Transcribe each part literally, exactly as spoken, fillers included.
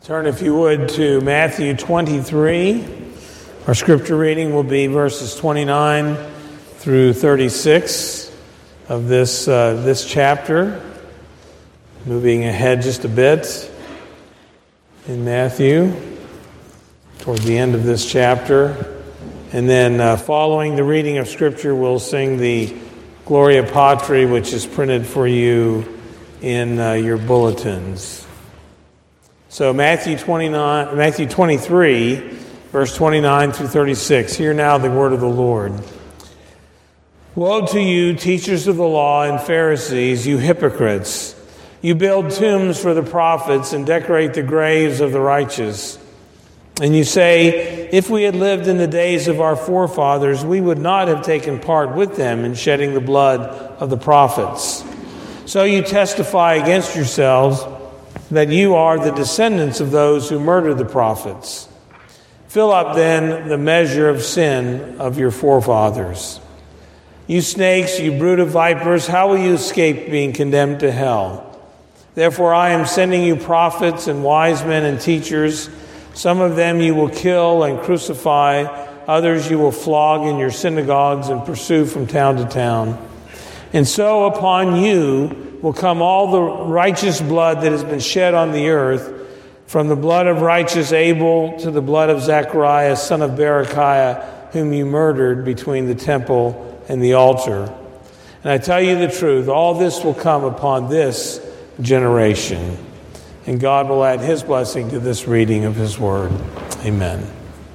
Turn, if you would, to Matthew twenty-three. Our scripture reading will be verses twenty-nine through thirty-six of this uh, this chapter. Moving ahead just a bit in Matthew, toward the end of this chapter. And then uh, following the reading of scripture, we'll sing the Gloria Patri, which is printed for you in uh, your bulletins. So Matthew twenty-nine, Matthew twenty-three, verse twenty-nine through thirty-six. Hear now the word of the Lord. Woe to you, teachers of the law and Pharisees, you hypocrites! You build tombs for the prophets and decorate the graves of the righteous. And you say, if we had lived in the days of our forefathers, we would not have taken part with them in shedding the blood of the prophets. So you testify against yourselves that you are the descendants of those who murdered the prophets. Fill up then the measure of sin of your forefathers. You snakes, you brood of vipers, how will you escape being condemned to hell? Therefore I am sending you prophets and wise men and teachers. Some of them you will kill and crucify, others you will flog in your synagogues and pursue from town to town. And so upon you will come all the righteous blood that has been shed on the earth, from the blood of righteous Abel to the blood of Zacharias, son of Berechiah, whom you murdered between the temple and the altar. And I tell you the truth, all this will come upon this generation. And God will add his blessing to this reading of his word. Amen.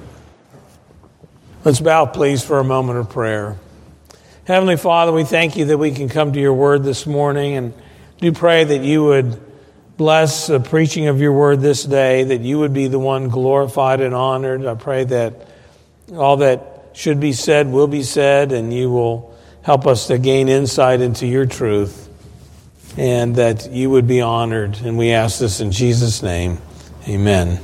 Let's bow, please, for a moment of prayer. Heavenly Father, we thank you that we can come to your word this morning, and do pray that you would bless the preaching of your word this day, that you would be the one glorified and honored. I pray that all that should be said will be said, and you will help us to gain insight into your truth, and that you would be honored. And we ask this in Jesus' name. Amen.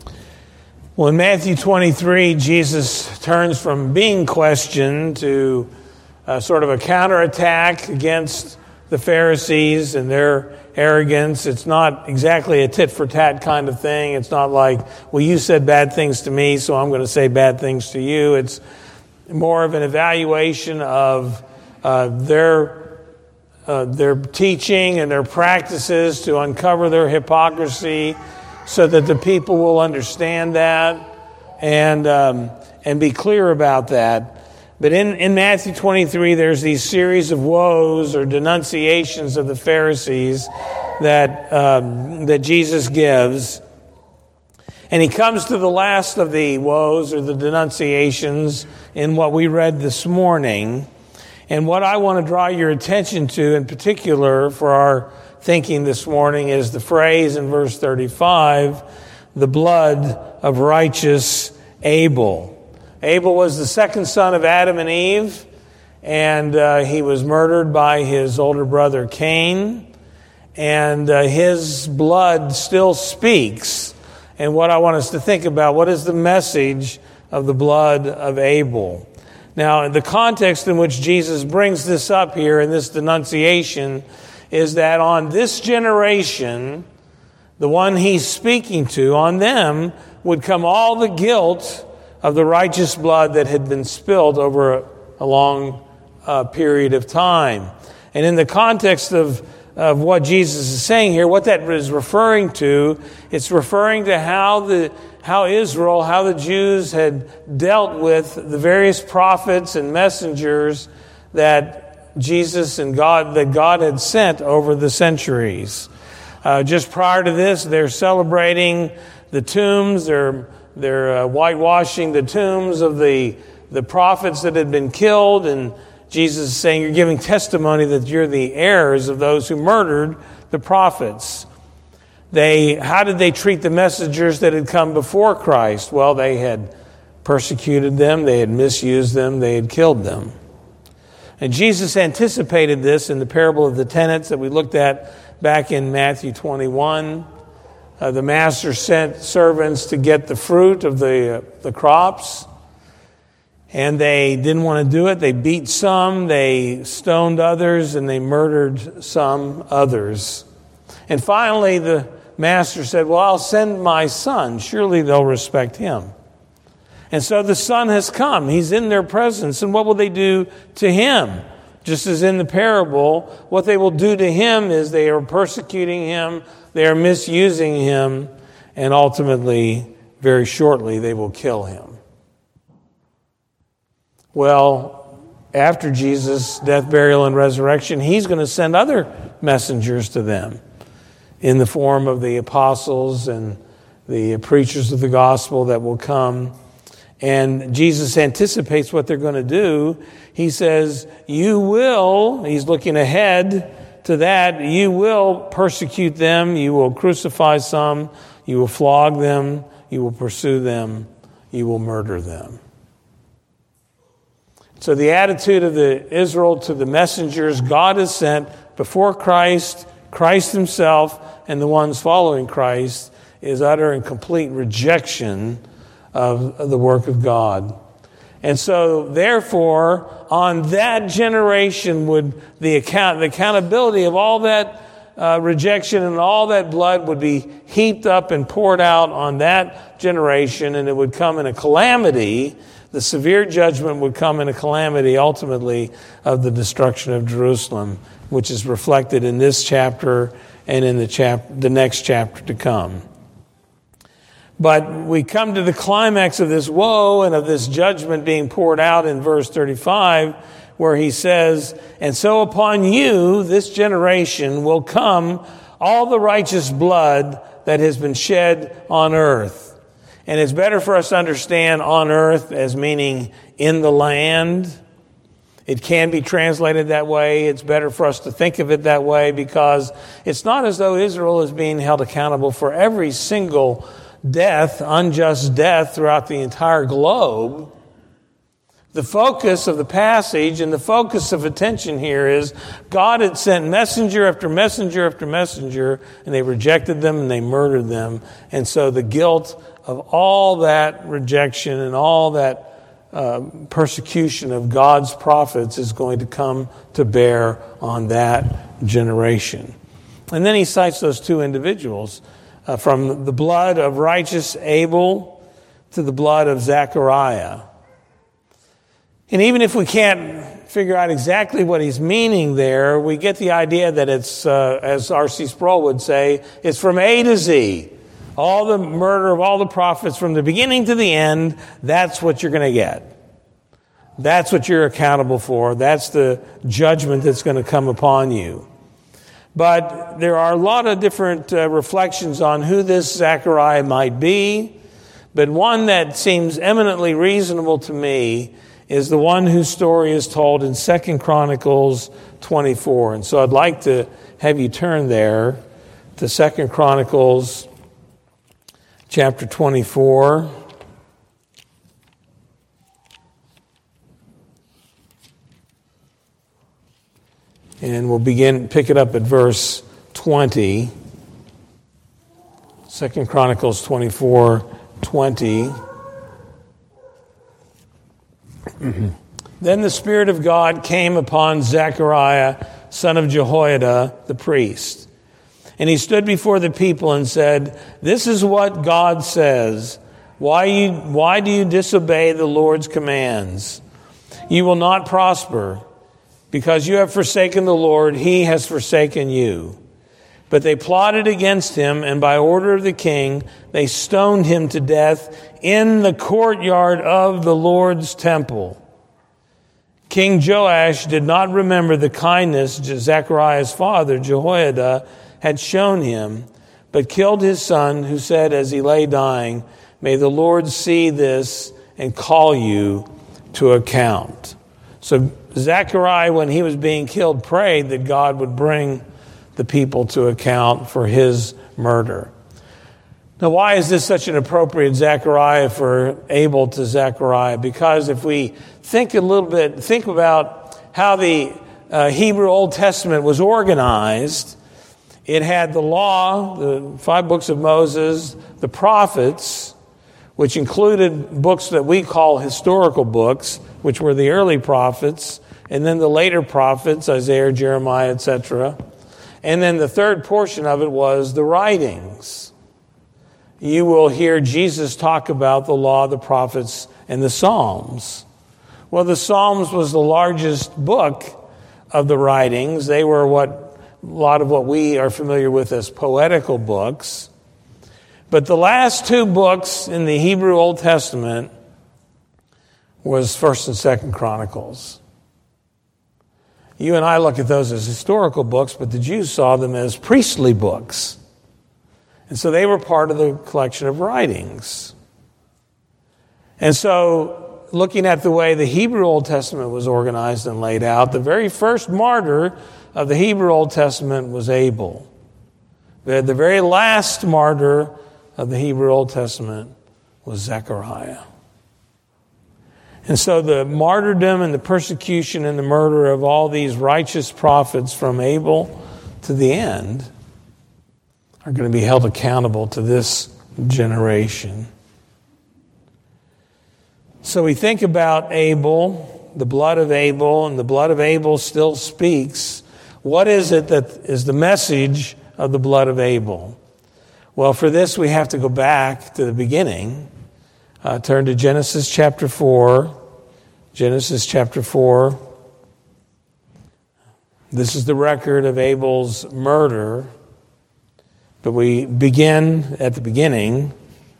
Well, in Matthew twenty-three, Jesus turns from being questioned to Uh, sort of a counterattack against the Pharisees and their arrogance. It's not exactly a tit-for-tat kind of thing. It's not like, well, you said bad things to me, so I'm going to say bad things to you. It's more of an evaluation of uh, their uh, their teaching and their practices to uncover their hypocrisy, so that the people will understand that and um, and be clear about that. But in, in Matthew twenty-three, there's these series of woes or denunciations of the Pharisees that um, that Jesus gives. And he comes to the last of the woes or the denunciations in what we read this morning. And what I want to draw your attention to in particular for our thinking this morning is the phrase in verse thirty-five, the blood of righteous Abel. Abel was the second son of Adam and Eve, and uh, he was murdered by his older brother Cain, and uh, his blood still speaks. And what I want us to think about, what is the message of the blood of Abel? Now, the context in which Jesus brings this up here in this denunciation is that on this generation, the one he's speaking to, on them would come all the guilt of the righteous blood that had been spilled over a, a long uh, period of time. And in the context of, of what Jesus is saying here, what that is referring to, it's referring to how the how Israel, how the Jews had dealt with the various prophets and messengers that Jesus and God, that God had sent over the centuries. Uh, just prior to this, they're celebrating the tombs, they're They're uh, whitewashing the tombs of the, the prophets that had been killed. And Jesus is saying, you're giving testimony that you're the heirs of those who murdered the prophets. They, how did they treat the messengers that had come before Christ? Well, they had persecuted them. They had misused them. They had killed them. And Jesus anticipated this in the parable of the tenants that we looked at back in Matthew twenty-one. Uh, the master sent servants to get the fruit of the uh, the crops, and they didn't want to do it. They beat some, they stoned others, and they murdered some others. And finally, the master said, well, I'll send my son. Surely they'll respect him. And so the son has come. He's in their presence. And what will they do to him? Just as in the parable, what they will do to him is they are persecuting him, they are misusing him, and ultimately, very shortly, they will kill him. Well, after Jesus' death, burial, and resurrection, he's going to send other messengers to them in the form of the apostles and the preachers of the gospel that will come. And Jesus anticipates what they're going to do. He says, you will, he's looking ahead to that, you will persecute them, you will crucify some, you will flog them, you will pursue them, you will murder them. So the attitude of the Israel to the messengers God has sent before Christ, Christ himself, and the ones following Christ is utter and complete rejection of the work of God. And so, therefore, on that generation would the account, the accountability of all that uh, rejection and all that blood would be heaped up and poured out on that generation, and it would come in a calamity. The severe judgment would come in a calamity, ultimately, of the destruction of Jerusalem, which is reflected in this chapter and in the chap- the next chapter to come. But we come to the climax of this woe and of this judgment being poured out in verse thirty-five, where he says, and so upon you, this generation, will come all the righteous blood that has been shed on earth. And it's better for us to understand on earth as meaning in the land. It can be translated that way. It's better for us to think of it that way because it's not as though Israel is being held accountable for every single death, unjust death throughout the entire globe. The focus of the passage and the focus of attention here is God had sent messenger after messenger after messenger, and they rejected them and they murdered them. And so the guilt of all that rejection and all that uh, persecution of God's prophets is going to come to bear on that generation. And then he cites those two individuals, uh, from the blood of righteous Abel to the blood of Zechariah. And even if we can't figure out exactly what he's meaning there, we get the idea that it's, uh, as R C Sproul would say, it's from A to Z. All the murder of all the prophets from the beginning to the end, that's what you're going to get. That's what you're accountable for. That's the judgment that's going to come upon you. But there are a lot of different uh, reflections on who this Zechariah might be. But one that seems eminently reasonable to me is the one whose story is told in Second Chronicles twenty-four. And so I'd like to have you turn there to Second Chronicles chapter twenty-four. And we'll begin, pick it up at verse twenty. Second Chronicles twenty-four, twenty. Then the Spirit of God came upon Zechariah, son of Jehoiada, the priest. And he stood before the people and said, this is what God says. Why, you, why do you disobey the Lord's commands? You will not prosper. Because you have forsaken the Lord, he has forsaken you. But they plotted against him, and by order of the king, they stoned him to death in the courtyard of the Lord's temple. King Joash did not remember the kindness Zechariah's father, Jehoiada, had shown him, but killed his son, who said as he lay dying, may the Lord see this and call you to account. So Zechariah, when he was being killed, prayed that God would bring the people to account for his murder. Now, why is this such an appropriate Zechariah for Abel to Zechariah? Because if we think a little bit, think about how the uh, Hebrew Old Testament was organized. It had the law, the five books of Moses, the prophets, which included books that we call historical books, which were the early prophets, and then the later prophets, Isaiah, Jeremiah, et cetera. And then the third portion of it was the writings. You will hear Jesus talk about the law, the prophets, and the Psalms. Well, the Psalms was the largest book of the writings. They were what a lot of what we are familiar with as poetical books. But the last two books in the Hebrew Old Testament was First and Second Chronicles. You and I look at those as historical books, but the Jews saw them as priestly books. And so they were part of the collection of writings. And so, looking at the way the Hebrew Old Testament was organized and laid out, the very first martyr of the Hebrew Old Testament was Abel. The, the very last martyr of the Hebrew Old Testament was Zechariah. And so the martyrdom and the persecution and the murder of all these righteous prophets from Abel to the end are going to be held accountable to this generation. So we think about Abel, the blood of Abel, and the blood of Abel still speaks. What is it that is the message of the blood of Abel? Well, for this we have to go back to the beginning. Uh, turn to Genesis chapter four. Genesis chapter four. This is the record of Abel's murder. But we begin at the beginning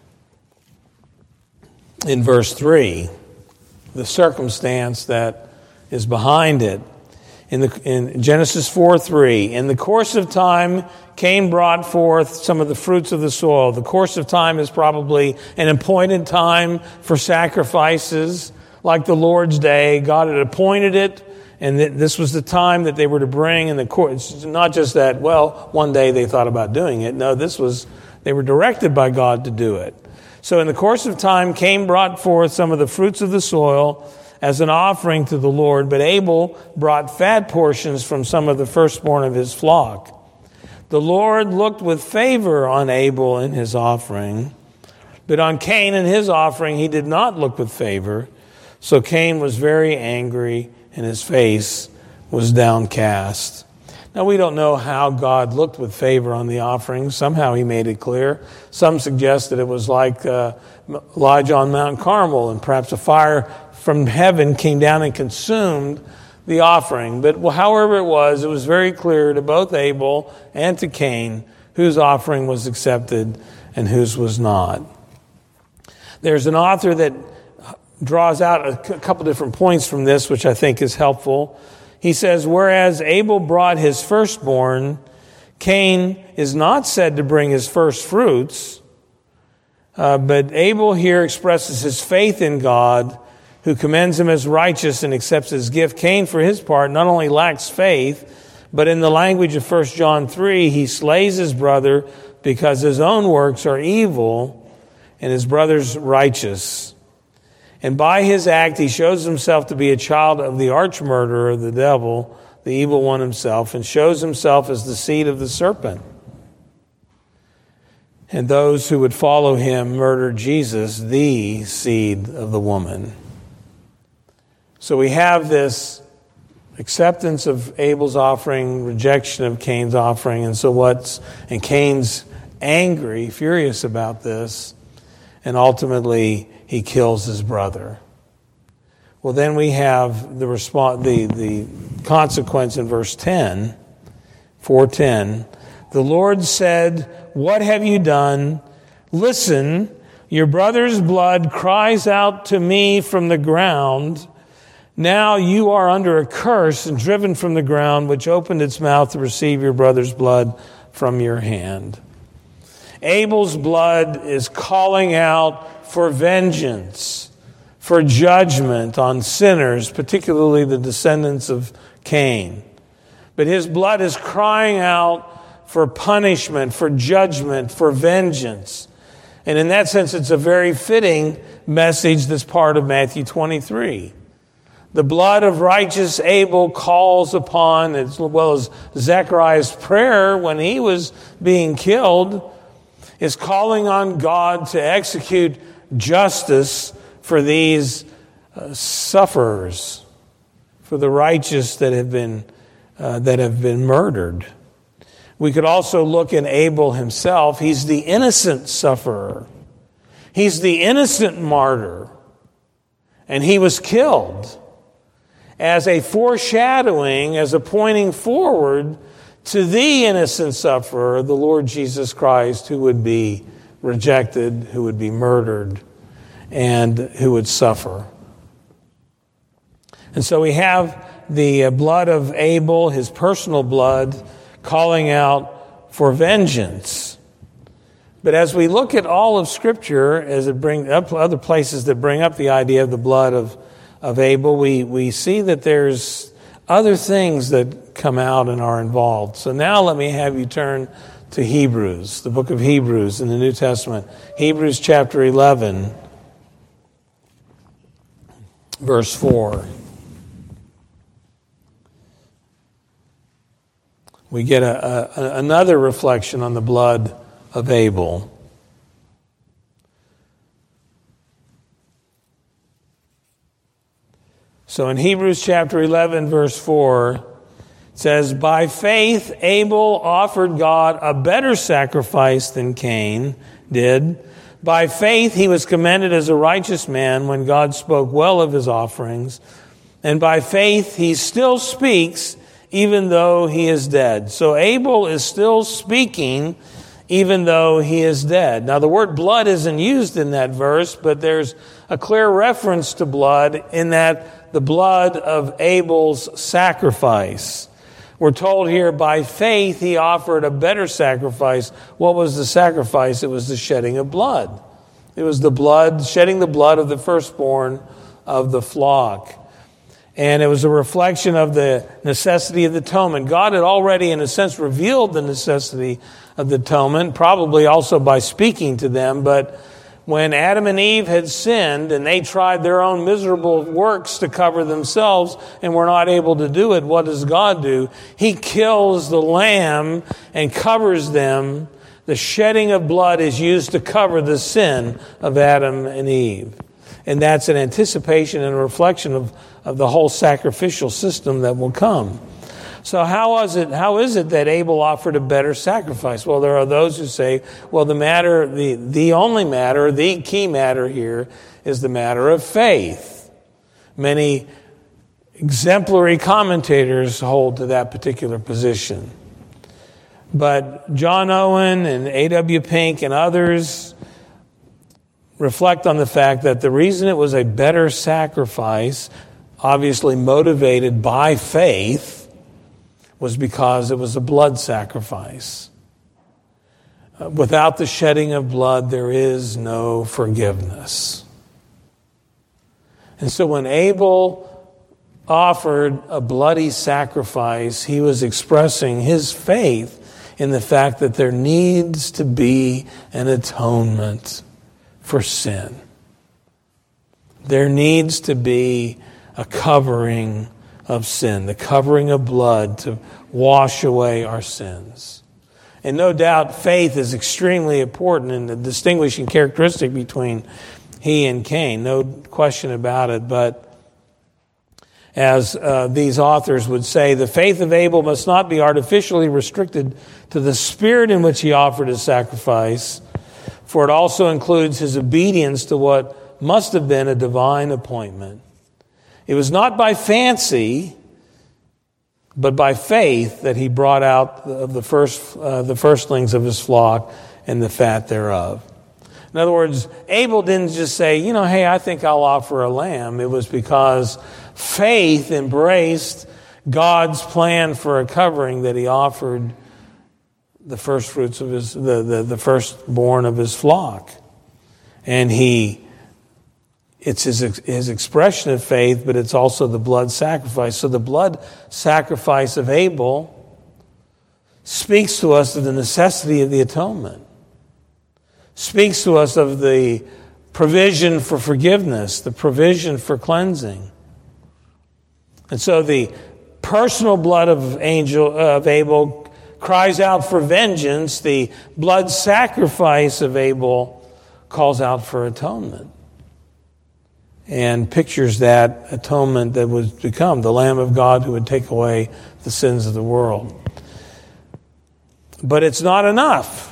in verse three, the circumstance that is behind it. In, the, in Genesis four three, in the course of time, Cain brought forth some of the fruits of the soil. The course of time is probably an appointed time for sacrifices, like the Lord's Day. God had appointed it, and this was the time that they were to bring in the court. It's not just that, well, one day they thought about doing it. No, this was, they were directed by God to do it. So in the course of time, Cain brought forth some of the fruits of the soil as an offering to the Lord, but Abel brought fat portions from some of the firstborn of his flock. The Lord looked with favor on Abel and his offering, but on Cain and his offering he did not look with favor. So Cain was very angry, and his face was downcast. Now, we don't know how God looked with favor on the offering. Somehow he made it clear. Some suggest that it was like uh, Elijah on Mount Carmel, and perhaps a fire from heaven came down and consumed the offering. But however it was, it was very clear to both Abel and to Cain whose offering was accepted and whose was not. There's an author that draws out a couple different points from this, which I think is helpful. He says, whereas Abel brought his firstborn, Cain is not said to bring his first fruits, uh, but Abel here expresses his faith in God, who commends him as righteous and accepts his gift. Cain, for his part, not only lacks faith, but in the language of First John three, he slays his brother because his own works are evil and his brother's righteous. And by his act, he shows himself to be a child of the arch-murderer, the devil, the evil one himself, and shows himself as the seed of the serpent. And those who would follow him murdered Jesus, the seed of the woman. So we have this acceptance of Abel's offering, rejection of Cain's offering, and so what's, and Cain's angry, furious about this, and ultimately he kills his brother. Well, then we have the response, the, the consequence in verse ten, four ten. The Lord said, "What have you done? Listen, your brother's blood cries out to me from the ground. Now you are under a curse and driven from the ground, which opened its mouth to receive your brother's blood from your hand." Abel's blood is calling out for vengeance, for judgment on sinners, particularly the descendants of Cain. But his blood is crying out for punishment, for judgment, for vengeance. And in that sense, it's a very fitting message that's part of Matthew twenty-three. The blood of righteous Abel calls upon, as well as Zechariah's prayer when he was being killed, is calling on God to execute justice for these uh, sufferers, for the righteous that have been uh, that have been murdered. We could also look in Abel himself. He's the innocent sufferer. He's the innocent martyr. And he was killed as a foreshadowing, as a pointing forward to the innocent sufferer, the Lord Jesus Christ, who would be rejected, who would be murdered, and who would suffer. And so we have the blood of Abel, his personal blood, calling out for vengeance. But as we look at all of Scripture, as it brings up other places that bring up the idea of the blood of, of Abel, we, we see that there's other things that come out and are involved. So now let me have you turn to Hebrews, the book of Hebrews in the New Testament. Hebrews chapter eleven, verse four. We get a, a, another reflection on the blood of Abel. So in Hebrews chapter eleven, verse four, it says, "By faith Abel offered God a better sacrifice than Cain did. By faith he was commended as a righteous man when God spoke well of his offerings. And by faith he still speaks even though he is dead." So Abel is still speaking even though he is dead. Now the word blood isn't used in that verse, but there's a clear reference to blood in that the blood of Abel's sacrifice. We're told here, by faith he offered a better sacrifice. What was the sacrifice? It was the shedding of blood. It was the blood, shedding the blood of the firstborn of the flock. And it was a reflection of the necessity of the atonement. God had already, in a sense, revealed the necessity of the atonement, probably also by speaking to them. But when Adam and Eve had sinned and they tried their own miserable works to cover themselves and were not able to do it, what does God do? He kills the lamb and covers them. The shedding of blood is used to cover the sin of Adam and Eve. And that's an anticipation and a reflection of, of the whole sacrificial system that will come. So how was it, how is it that Abel offered a better sacrifice? Well, there are those who say, well, the matter, the, the only matter, the key matter here is the matter of faith. Many exemplary commentators hold to that particular position. But John Owen and A W Pink and others reflect on the fact that the reason it was a better sacrifice, obviously motivated by faith, was because it was a blood sacrifice. Uh, without the shedding of blood, there is no forgiveness. And so when Abel offered a bloody sacrifice, he was expressing his faith in the fact that there needs to be an atonement for sin. There needs to be a covering of sin, the covering of blood to wash away our sins. And no doubt faith is extremely important in the distinguishing characteristic between he and Cain, no question about it. But as uh, these authors would say, the faith of Abel must not be artificially restricted to the spirit in which he offered his sacrifice, for it also includes his obedience to what must have been a divine appointment. It was not by fancy, but by faith that he brought out of the first uh, the firstlings of his flock and the fat thereof. In other words, Abel didn't just say, you know, hey, I think I'll offer a lamb. It was because faith embraced God's plan for a covering that he offered the first fruits of his, the, the, the firstborn of his flock. And he, it's his, his expression of faith, but it's also the blood sacrifice. So the blood sacrifice of Abel speaks to us of the necessity of the atonement. Speaks to us of the provision for forgiveness, the provision for cleansing. And so the personal blood of angel of Abel cries out for vengeance. The blood sacrifice of Abel calls out for atonement and pictures that atonement that would become the Lamb of God who would take away the sins of the world. But it's not enough.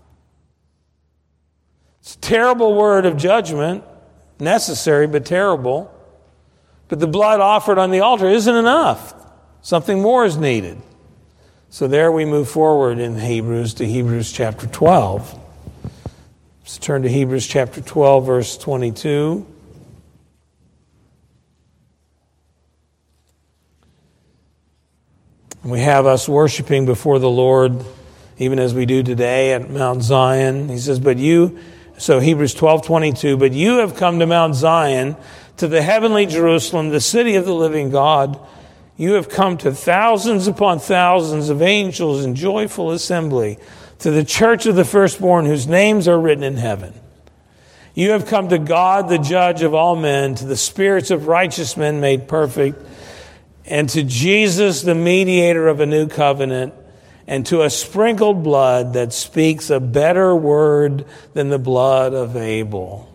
It's a terrible word of judgment, necessary but terrible. But the blood offered on the altar isn't enough. Something more is needed. So there we move forward in Hebrews to Hebrews chapter twelve. Let's turn to Hebrews chapter twelve, verse twenty-two. We have us worshiping before the Lord, even as we do today at Mount Zion. He says, but you, so Hebrews twelve twenty-two, but you have come to Mount Zion, to the heavenly Jerusalem, the city of the living God. You have come to thousands upon thousands of angels in joyful assembly, to the church of the firstborn whose names are written in heaven. You have come to God, the judge of all men, to the spirits of righteous men made perfect, and to Jesus, the mediator of a new covenant, and to a sprinkled blood that speaks a better word than the blood of Abel.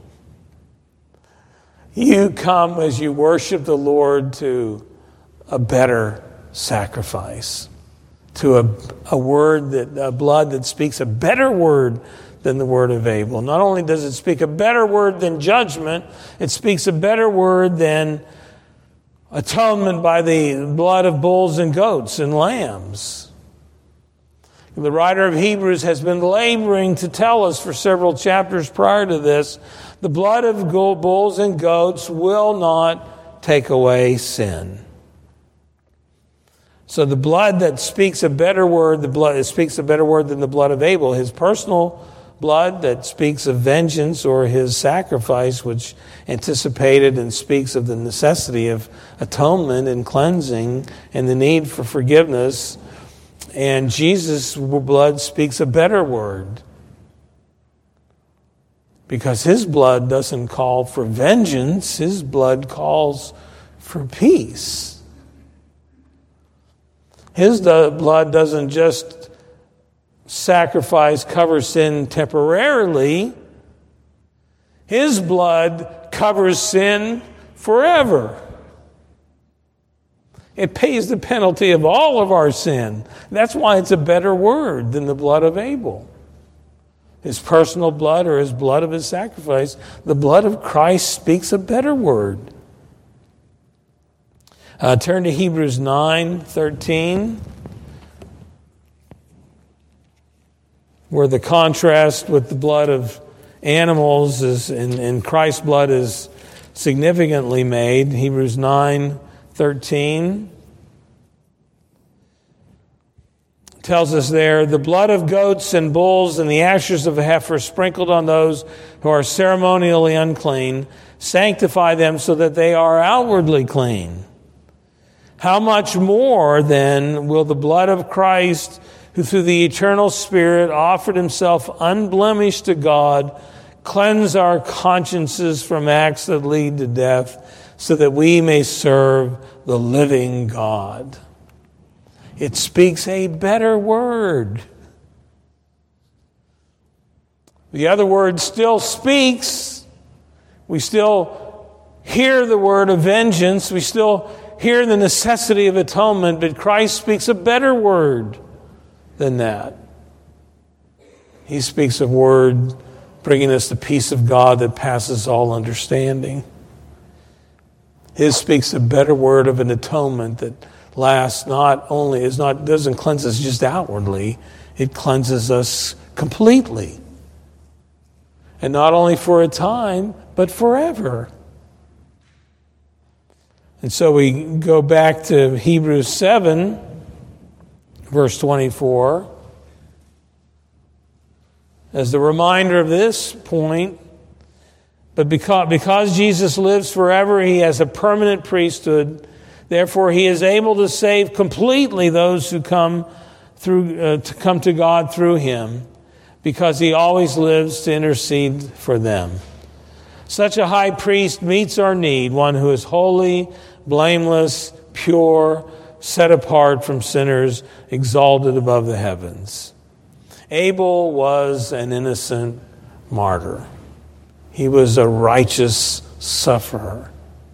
You come as you worship the Lord to a better sacrifice, to a, a word that, a blood that speaks a better word than the word of Abel. Not only does it speak a better word than judgment, it speaks a better word than atonement by the blood of bulls and goats and lambs. The writer of Hebrews has been laboring to tell us for several chapters prior to this, the blood of bulls and goats will not take away sin. So the blood that speaks a better word, the blood that speaks a better word than the blood of Abel, his personal blood that speaks of vengeance, or his sacrifice, which anticipated and speaks of the necessity of atonement and cleansing and the need for forgiveness. And Jesus' blood speaks a better word, because his blood doesn't call for vengeance. His blood calls for peace. His blood doesn't just sacrifice, cover sin temporarily. His blood covers sin forever. It pays the penalty of all of our sin. That's why it's a better word than the blood of Abel. His personal blood, or his blood of his sacrifice, the blood of Christ speaks a better word. Uh, turn to Hebrews nine thirteen, where the contrast with the blood of animals is, and, and Christ's blood is significantly made. Hebrews nine thirteen tells us there, the blood of goats and bulls and the ashes of a heifer sprinkled on those who are ceremonially unclean sanctify them so that they are outwardly clean. How much more then will the blood of Christ, who through the eternal Spirit offered himself unblemished to God, cleanse our consciences from acts that lead to death, so that we may serve the living God. It speaks a better word. The other word still speaks. We still hear the word of vengeance. We still hear the necessity of atonement, but Christ speaks a better word than that. He speaks a word bringing us the peace of God that passes all understanding. His speaks a better word of an atonement that lasts not only, is not, doesn't cleanse us just outwardly, it cleanses us completely. And not only for a time, but forever. And so we go back to Hebrews seven, verse twenty-four. As the reminder of this point, but because, because Jesus lives forever, he has a permanent priesthood. Therefore, he is able to save completely those who come through uh, to come to God through him, because he always lives to intercede for them. Such a high priest meets our need, one who is holy, blameless, pure, set apart from sinners, exalted above the heavens. Abel was an innocent martyr. He was a righteous sufferer.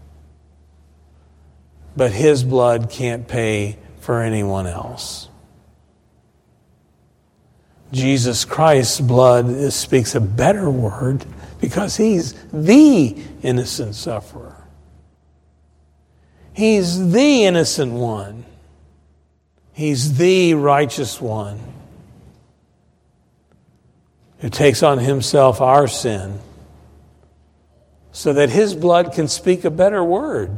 But his blood can't pay for anyone else. Jesus Christ's blood speaks a better word because he's the innocent sufferer. He's the innocent one. He's the righteous one who takes on himself our sin so that his blood can speak a better word.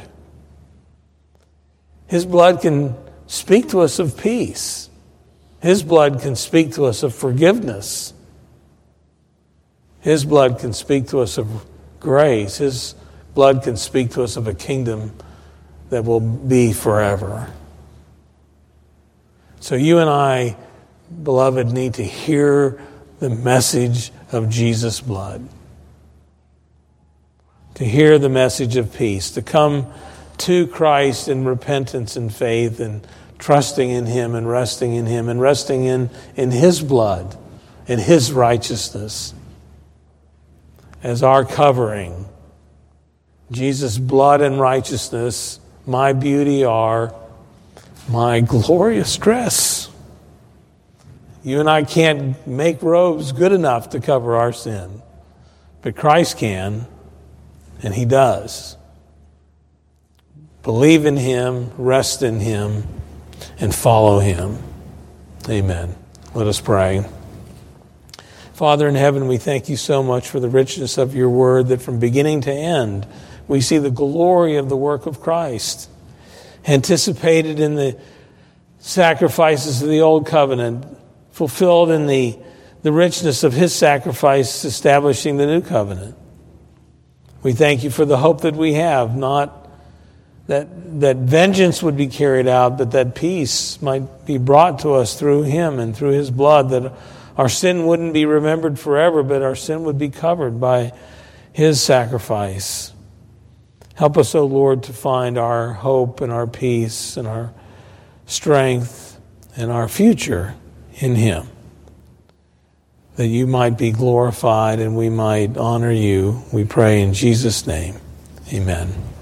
His blood can speak to us of peace. His blood can speak to us of forgiveness. His blood can speak to us of grace. His blood can speak to us of a kingdom that will be forever. So you and I, beloved, need to hear the message of Jesus' blood. To hear the message of peace. To come to Christ in repentance and faith and trusting in him and resting in him and resting in, in his blood and his righteousness as our covering. Jesus' blood and righteousness, my beauty, are my glorious dress. You and I can't make robes good enough to cover our sin, but Christ can, and he does. Believe in him, rest in him, and follow him. Amen. Let us pray. Father in heaven, we thank you so much for the richness of your word, that from beginning to end, we see the glory of the work of Christ, anticipated in the sacrifices of the old covenant, fulfilled in the, the richness of his sacrifice, establishing the new covenant. We thank you for the hope that we have, not that, that vengeance would be carried out, but that peace might be brought to us through him and through his blood, that our sin wouldn't be remembered forever, but our sin would be covered by his sacrifice. Help us, O Lord, to find our hope and our peace and our strength and our future in him, that you might be glorified and we might honor you. We pray in Jesus' name. Amen.